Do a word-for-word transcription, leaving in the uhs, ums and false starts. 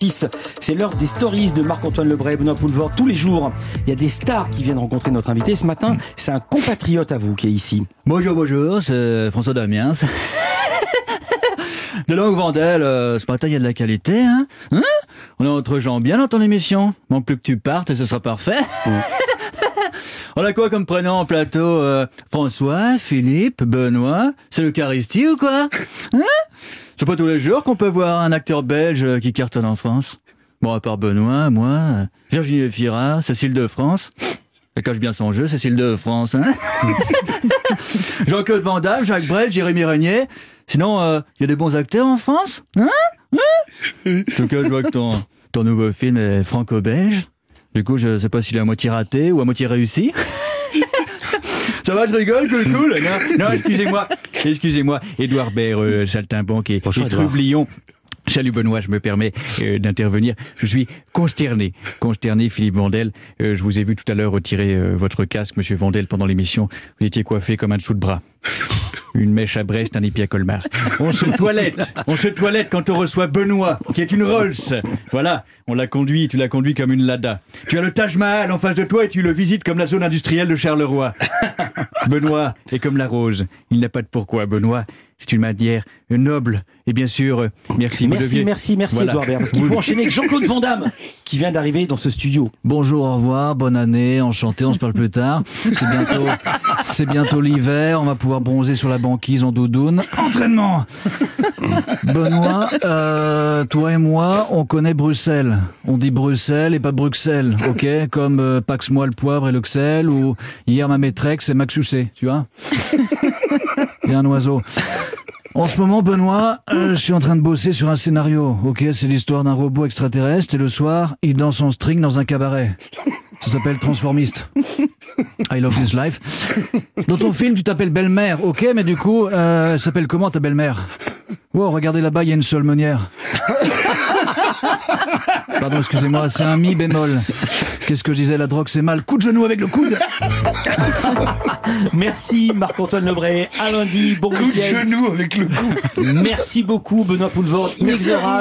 C'est l'heure des stories de Marc-Antoine Lebray et Benoît Poulvord. Tous les jours, il y a des stars qui viennent rencontrer notre invité. Ce matin, c'est un compatriote à vous qui est ici. Bonjour, bonjour, c'est François Damiens. De Longue Vandelle, euh, ce matin il y a de la qualité, hein, hein On est entre gens bien dans ton émission. Manque plus que tu partes et ce sera parfait. Mmh. On a quoi comme prénom en plateau euh, François, Philippe, Benoît. C'est l'Eucharistie ou quoi, hein? C'est pas tous les jours qu'on peut voir un acteur belge qui cartonne en France. Bon, à part Benoît, moi, Virginie Efira, Cécile de France. Elle cache bien son jeu, Cécile de France, hein. Jean-Claude Van Damme, Jacques Brel, Jérémy Régnier. Sinon, il euh, y a des bons acteurs en France, hein, hein. En tout cas, je vois que ton, ton nouveau film est franco-belge. Du coup, je sais pas s'il est à moitié raté ou à moitié réussi. Ça va, je rigole, cool, cool. Non, non, excusez-moi, excusez-moi. Édouard Baird, euh, saltimbanque et, et trublion. Salut Benoît, je me permets euh, d'intervenir. Je suis consterné, consterné, Philippe Vandel. Euh, je vous ai vu tout à l'heure retirer euh, votre casque, Monsieur Vandel, pendant l'émission. Vous étiez coiffé comme un dessous de bras. Une mèche à Brest, un épi à Colmar. On se toilette, on se toilette quand on reçoit Benoît, qui est une Rolls. Voilà, on l'a conduit, tu l'as conduit comme une Lada. Tu as le Taj Mahal en face de toi et tu le visites comme la zone industrielle de Charleroi. Benoît est comme la rose, il n'a pas de pourquoi, Benoît. C'est une manière noble. Et bien sûr, merci. Merci, deviez... merci, merci voilà. Édouard Baird. Parce qu'il faut enchaîner avec Jean-Claude Van Damme, qui vient d'arriver dans ce studio. Bonjour, au revoir, bonne année, enchanté, on se parle plus tard. C'est bientôt, c'est bientôt l'hiver, on va pouvoir bronzer sur la banquise en doudoune. Entraînement. Benoît, euh, toi et moi, on connaît Bruxelles. On dit Bruxelles et pas Bruxelles, ok? Comme euh, Pax-moi le poivre et le xel, ou hier ma maîtresse c'est Maxucé, tu vois? Et un oiseau. En ce moment, Benoît, euh, je suis en train de bosser sur un scénario, ok? C'est l'histoire d'un robot extraterrestre et le soir, il danse en string dans un cabaret. Ça s'appelle Transformiste. I love this life. Dans ton film, tu t'appelles belle-mère, ok? Mais du coup, euh, elle s'appelle comment ta belle-mère? Wow, regardez là-bas, il y a une seule meunière. Pardon, excusez-moi, c'est un mi bémol. Qu'est-ce que je disais, la drogue c'est mal. Coup de genou avec le coude. Merci Marc-Antoine Lebray. À lundi, bon Coup de week-end. genou avec le coude. Merci beaucoup Benoît Poulvord, inexorable.